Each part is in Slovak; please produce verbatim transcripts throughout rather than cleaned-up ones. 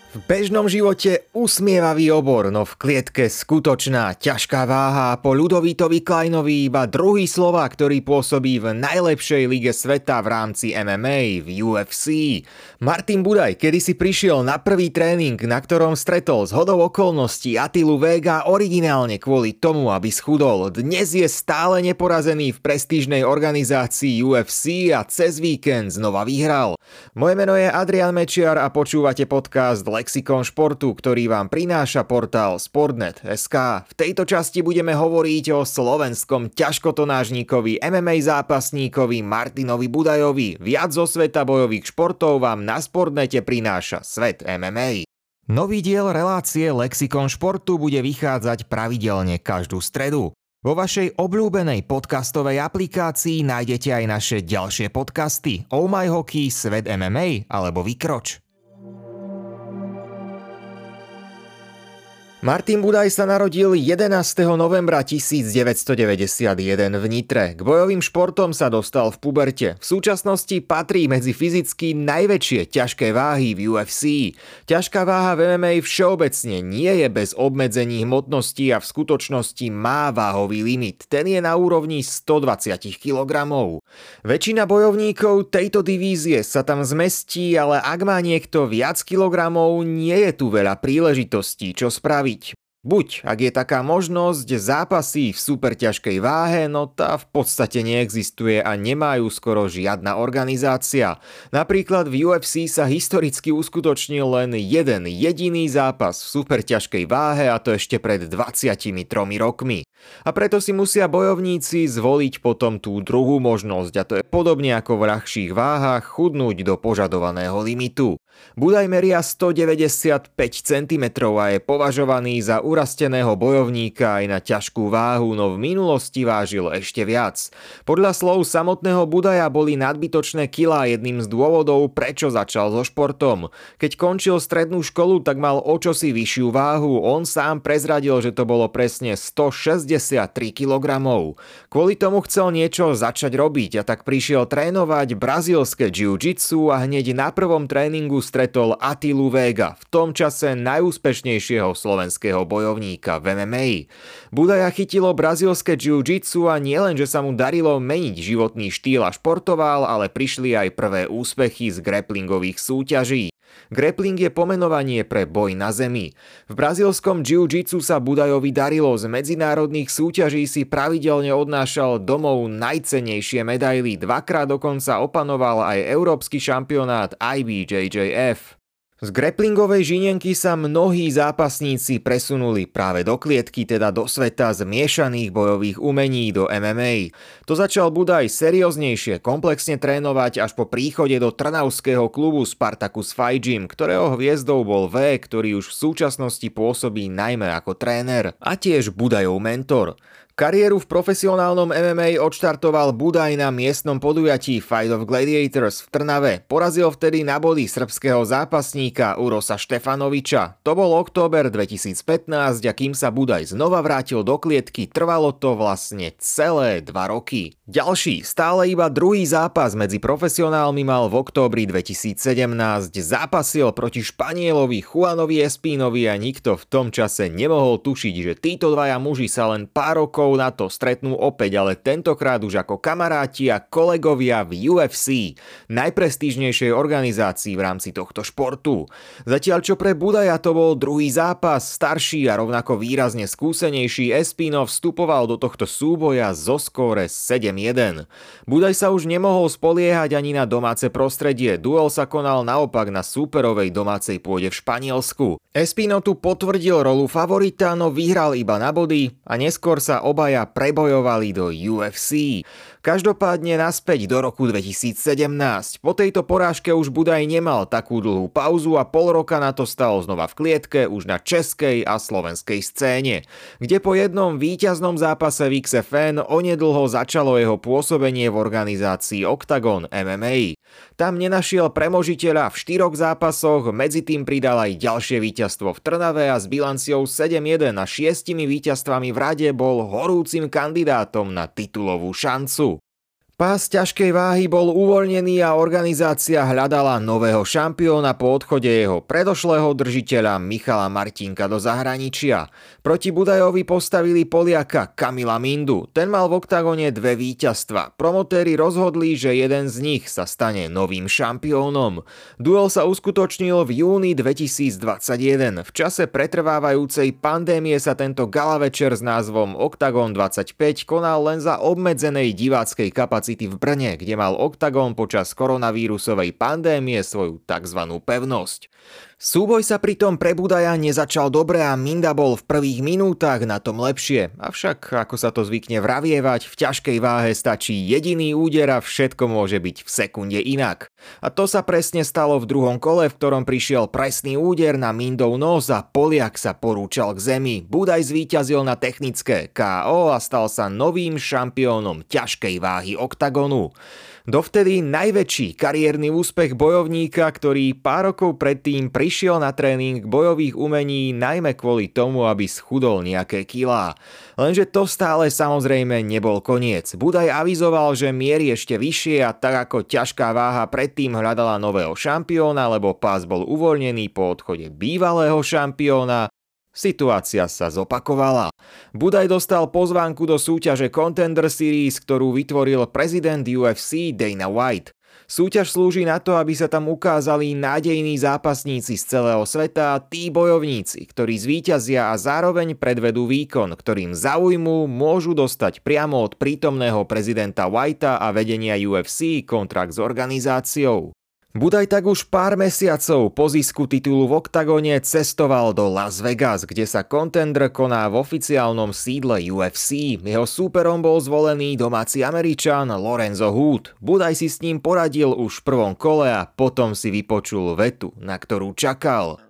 V bežnom živote usmievavý obor, no v klietke skutočná ťažká váha. Po Ľudovítovi Kleinovi iba druhý Slovák, ktorý pôsobí v najlepšej lige sveta v rámci em em á, v ú ef cé. Martin Budaj kedysi prišiel na prvý tréning, na ktorom stretol zhodou okolností Attilu Vega originálne kvôli tomu, aby schudol. Dnes je stále neporazený v prestížnej organizácii ú ef cé a cez víkend znova vyhral. Moje meno je Adrian Mečiar a počúvate podcast Lexikon športu, ktorý vám prináša portál Sportnet bodka es ká. V tejto časti budeme hovoriť o slovenskom ťažkotonážníkovi, em em á zápasníkovi Martinovi Budajovi. Viac zo sveta bojových športov vám na Sportnete prináša Svet em em á. Nový diel relácie Lexikon športu bude vychádzať pravidelne každú stredu. Vo vašej obľúbenej podcastovej aplikácii nájdete aj naše ďalšie podcasty Oh My Hockey, Svet em em á alebo Vykroč. Martin Budaj sa narodil jedenásteho novembra tisícdeväťstodeväťdesiatjeden v Nitre. K bojovým športom sa dostal v puberte. V súčasnosti patrí medzi fyzicky najväčšie ťažké váhy v ú ef cé. Ťažká váha v em em á všeobecne nie je bez obmedzení hmotnosti a v skutočnosti má váhový limit. Ten je na úrovni stodvadsať kilogramov. Väčšina bojovníkov tejto divízie sa tam zmestí, ale ak má niekto viac kilogramov, nie je tu veľa príležitostí, čo spraviť. Buď, ak je taká možnosť, zápasy v superťažkej váhe, no tá v podstate neexistuje a nemajú skoro žiadna organizácia. Napríklad v ú ef cé sa historicky uskutočnil len jeden jediný zápas v superťažkej váhe, a to ešte pred dvadsiatimi tromi rokmi. A preto si musia bojovníci zvoliť potom tú druhú možnosť, a to je podobne ako v ľahších váhach chudnúť do požadovaného limitu. Budaj meria stodeväťdesiatpäť centimetrov a je považovaný za urasteného bojovníka aj na ťažkú váhu, no v minulosti vážil ešte viac. Podľa slov samotného Budaja boli nadbytočné kilá jedným z dôvodov, prečo začal so športom. Keď končil strednú školu, tak mal o čosi vyššiu váhu. On sám prezradil, že to bolo presne stošesťdesiattri kilogramov. Kvôli tomu chcel niečo začať robiť a tak prišiel trénovať brazílske jiu-jitsu a hneď na prvom tréningu stretol Attilu Vega, v tom čase najúspešnejšieho slovenského bojovníka v em em á. Budaja chytilo brazílske jiu-jitsu a nielen, že sa mu darilo meniť životný štýl a športoval, ale prišli aj prvé úspechy z grapplingových súťaží. Grappling je pomenovanie pre boj na zemi. V brazílskom jiu-jitsu sa Budajovi darilo, z medzinárodných súťaží si pravidelne odnášal domov najcennejšie medaily, dvakrát dokonca opanoval aj európsky šampionát í bé jé jé ef. Z grapplingovej žinienky sa mnohí zápasníci presunuli práve do klietky, teda do sveta zmiešaných bojových umení, do em em á. To začal Budaj serióznejšie, komplexne trénovať až po príchode do trnavského klubu Spartacus Fight Gym, ktorého hviezdou bol V, ktorý už v súčasnosti pôsobí najmä ako tréner a tiež Budajov mentor. Kariéru v profesionálnom em em á odštartoval Budaj na miestnom podujatí Fight of Gladiators v Trnave. Porazil vtedy na body srbského zápasníka Urosa Štefanoviča. To bol október dvetisícpätnásť a kým sa Budaj znova vrátil do klietky, trvalo to vlastne celé dva roky. Ďalší, stále iba druhý zápas medzi profesionálmi mal v októbri dvetisícsedemnásť. Zápasil proti Španielovi Juanovi Espínovi a nikto v tom čase nemohol tušiť, že títo dvaja muži sa len pár rokov na to stretnú opäť, ale tentokrát už ako kamaráti a kolegovia v ú ef cé, najprestížnejšej organizácii v rámci tohto športu. Zatiaľ čo pre Budaja to bol druhý zápas, starší a rovnako výrazne skúsenejší Espino vstupoval do tohto súboja zo skóre sedem jeden. Budaj sa už nemohol spoliehať ani na domáce prostredie, duel sa konal naopak na súperovej domácej pôde v Španielsku. Espino tu potvrdil rolu favorita, no vyhral iba na body a neskôr sa obaja prebojovali do ú ef cé. Každopádne naspäť do roku dvetisícsedemnásť. Po tejto porážke už Budaj nemal takú dlhú pauzu a pol roka na to stal znova v klietke už na českej a slovenskej scéne, kde po jednom víťaznom zápase v iks ef en onedlho začalo jeho pôsobenie v organizácii Octagon em em á. Tam nenašiel premožiteľa v štyroch zápasoch, medzi tým pridal aj ďalšie víťazstvo v Trnave a s bilanciou sedem jeden a šiestimi víťazstvami v rade bol horúcim kandidátom na titulovú šancu. Pás ťažkej váhy bol uvoľnený a organizácia hľadala nového šampióna po odchode jeho predošlého držiteľa Michala Martinka do zahraničia. Proti Budajovi postavili Poliaka Kamila Mindu. Ten mal v oktagone dve víťazstva. Promotéri rozhodli, že jeden z nich sa stane novým šampiónom. Duel sa uskutočnil v júni dvetisícdvadsaťjeden. V čase pretrvávajúcej pandémie sa tento gala večer s názvom Oktagon dvadsaťpäť konal len za obmedzenej diváckej kapacity v Brne, kde mal Oktagon počas koronavírusovej pandémie svoju tzv. Pevnosť. Súboj sa pritom pre Budaja nezačal dobre a Minda bol v prvých minútach na tom lepšie. Avšak, ako sa to zvykne vravievať, v ťažkej váhe stačí jediný úder a všetko môže byť v sekunde inak. A to sa presne stalo v druhom kole, v ktorom prišiel presný úder na Mindov nos a Poliak sa porúčal k zemi. Budaj zvíťazil na technické ká ó a stal sa novým šampiónom ťažkej váhy oktagonu. Dovtedy najväčší kariérny úspech bojovníka, ktorý pár rokov predtým prišiel na tréning bojových umení najmä kvôli tomu, aby schudol nejaké kilá. Lenže to stále samozrejme nebol koniec. Budaj avizoval, že mierí ešte vyššie a tak ako ťažká váha predtým hľadala nového šampióna, lebo pás bol uvoľnený po odchode bývalého šampióna, situácia sa zopakovala. Budaj dostal pozvánku do súťaže Contender Series, ktorú vytvoril prezident ú ef cé Dana White. Súťaž slúži na to, aby sa tam ukázali nádejní zápasníci z celého sveta a tí bojovníci, ktorí zvíťazia a zároveň predvedú výkon, ktorým zaujmu, môžu dostať priamo od prítomného prezidenta Whitea a vedenia ú ef cé kontrakt s organizáciou. Budaj tak už pár mesiacov po zisku titulu v oktagone cestoval do Las Vegas, kde sa Contender koná v oficiálnom sídle ú ef cé. Jeho súperom bol zvolený domáci Američan Lorenzo Hood. Budaj si s ním poradil už v prvom kole a potom si vypočul vetu, na ktorú čakal.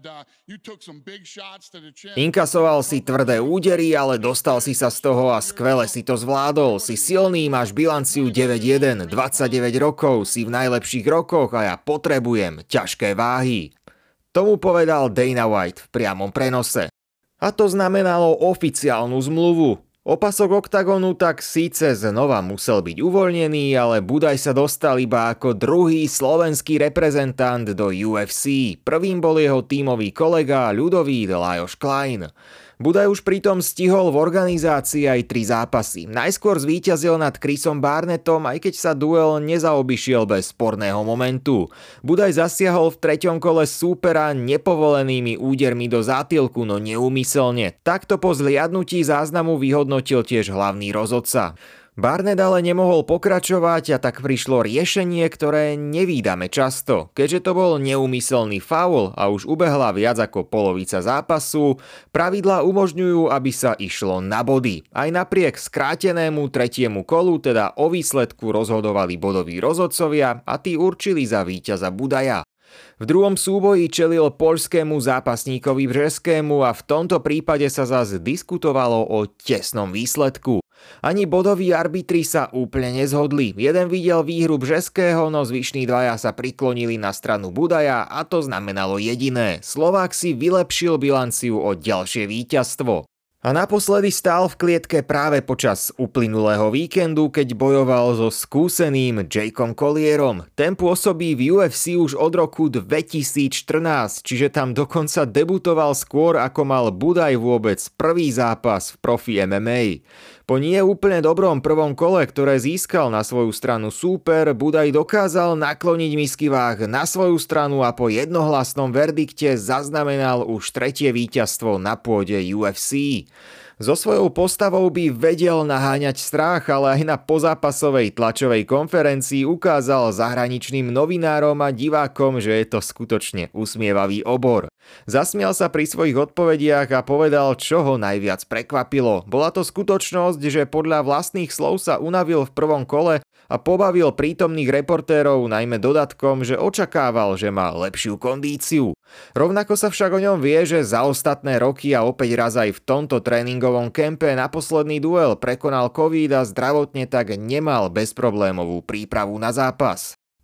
Inkasoval si tvrdé údery, ale dostal si sa z toho a skvele si to zvládol. Si silný, máš bilanciu deväť jeden, dvadsaťdeväť rokov, si v najlepších rokoch a ja potrebujem ťažké váhy. Tomu povedal Dana White v priamom prenose. A to znamenalo oficiálnu zmluvu. Opasok oktagonu tak síce znova musel byť uvoľnený, ale Budaj sa dostal iba ako druhý slovenský reprezentant do ú ef cé. Prvým bol jeho tímový kolega Ľudovít Lajos Klein. Budaj už pritom stihol v organizácii aj tri zápasy. Najskôr zvíťazil nad Chrisom Barnettom, aj keď sa duel nezaobišiel bez sporného momentu. Budaj zasiahol v treťom kole súpera nepovolenými údermi do zátilku, no neúmyselne. Takto po zliadnutí záznamu vyhodnotil tiež hlavný rozhodca. Barnett ale nemohol pokračovať a tak prišlo riešenie, ktoré nevídame často. Keďže to bol neúmyselný faul a už ubehla viac ako polovica zápasu, pravidlá umožňujú, aby sa išlo na body. Aj napriek skrátenému tretiemu kolu, teda o výsledku rozhodovali bodoví rozhodcovia a tí určili za víťaza Budaja. V druhom súboji čelil poľskému zápasníkovi Břeskému a v tomto prípade sa zase diskutovalo o tesnom výsledku. Ani bodoví arbitri sa úplne nezhodli. Jeden videl výhru Břeského, no zvyšní dvaja sa priklonili na stranu Budaja a to znamenalo jediné. Slovák si vylepšil bilanciu o ďalšie víťazstvo. A naposledy stál v klietke práve počas uplynulého víkendu, keď bojoval so skúseným Jakeom Collierom. Ten pôsobí v ú ef cé už od roku dvetisícštrnásť, čiže tam dokonca debutoval skôr ako mal Budaj vôbec prvý zápas v profi em em á. Po nie úplne dobrom prvom kole, ktoré získal na svoju stranu súper, Budaj dokázal nakloniť misky váh na svoju stranu a po jednohlasnom verdikte zaznamenal už tretie víťazstvo na pôde ú ef cé. So svojou postavou by vedel naháňať strach, ale aj na pozápasovej tlačovej konferencii ukázal zahraničným novinárom a divákom, že je to skutočne usmievavý obor. Zasmial sa pri svojich odpovediach a povedal, čo ho najviac prekvapilo. Bola to skutočnosť, že podľa vlastných slov sa unavil v prvom kole a pobavil prítomných reportérov najmä dodatkom, že očakával, že má lepšiu kondíciu. Rovnako sa však o ňom vie, že za ostatné roky a opäť raz aj v tomto tréningovom kempe na posledný duel prekonal COVID a zdravotne tak nemal bezproblémovú prípravu na zápas.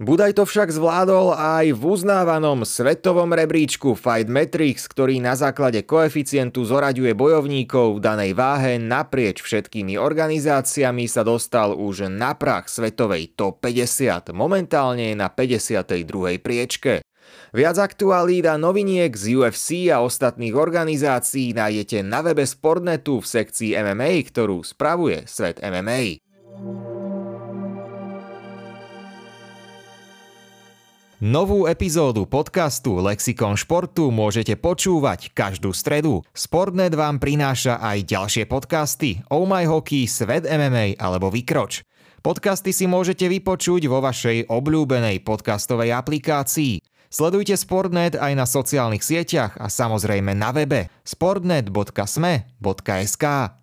Budaj to však zvládol aj v uznávanom svetovom rebríčku Fight Matrix, ktorý na základe koeficientu zoraďuje bojovníkov v danej váhe naprieč všetkými organizáciami, sa dostal už na prah svetovej top päťdesiat, momentálne je na päťdesiatej druhej priečke. Viac aktualít a noviniek z ú ef cé a ostatných organizácií nájdete na webe Sportnetu v sekcii em em á, ktorú spravuje Svet em em á. Novú epizódu podcastu Lexikon športu môžete počúvať každú stredu. Sportnet vám prináša aj ďalšie podcasty Oh My Hockey, Svet em em á alebo Vykroč. Podcasty si môžete vypočuť vo vašej obľúbenej podcastovej aplikácii. Sledujte Sportnet aj na sociálnych sieťach a samozrejme na webe sportnet bodka sme bodka es ká.